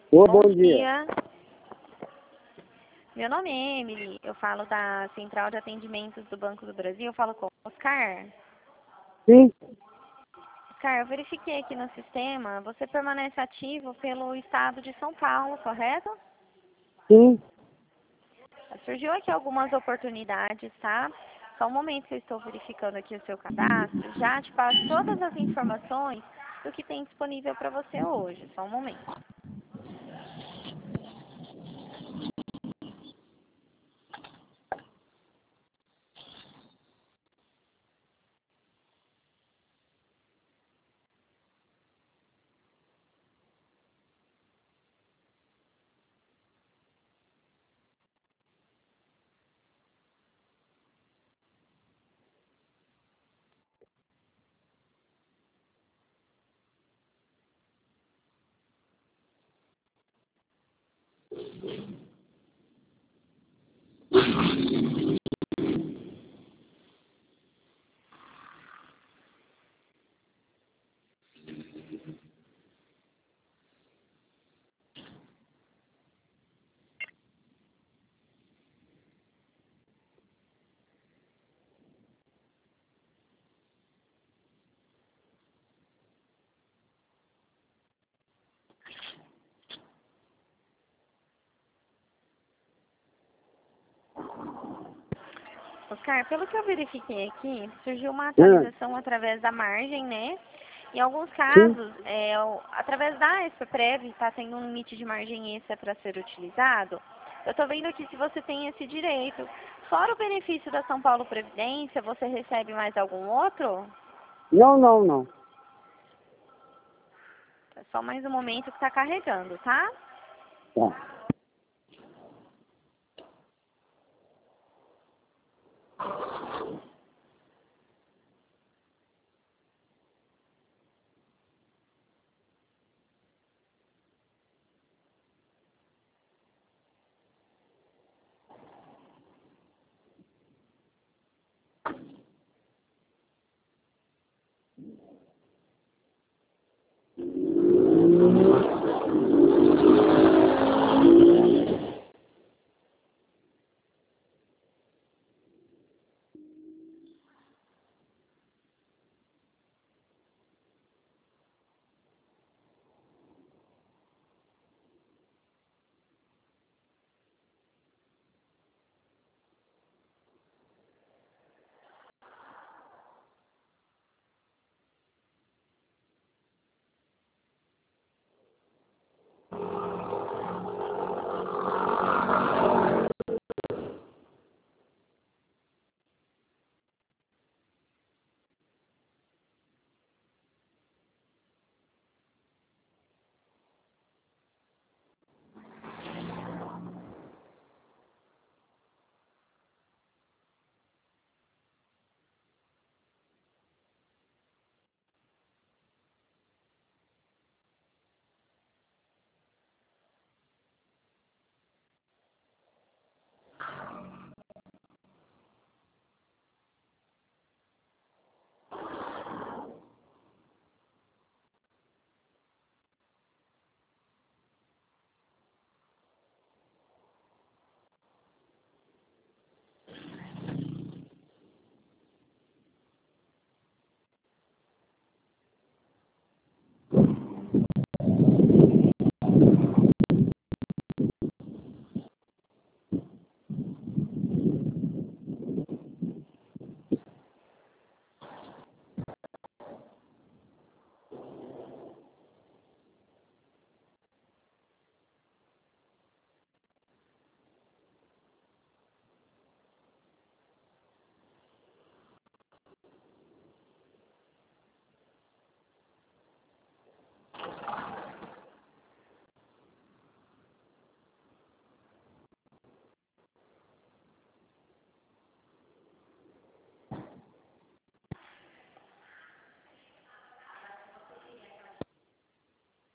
Ô, Bom bom dia. dia. Meu nome é Emily. Eu falo da Central de Atendimentos do Banco do Brasil. Eu falo com o Oscar. Sim, Oscar, eu verifiquei aqui no sistema. Você permanece ativo pelo estado de São Paulo, correto? sim. Surgiu aqui algumas oportunidades, tá? Só um momento que eu estou verificando aqui o seu cadastro. Já te passo todas as informações do que tem disponível para você hoje. Só um momento. Oscar, pelo que eu verifiquei aqui, surgiu uma atualização através da margem, né? Em alguns Sim. casos, através da Exprev, está tendo um limite de margem extra para ser utilizado. Eu estou vendo aqui se você tem esse direito. Fora o benefício da São Paulo Previdência, você recebe mais algum outro? Não, não, não. É só mais um momento que está carregando, tá? Tá.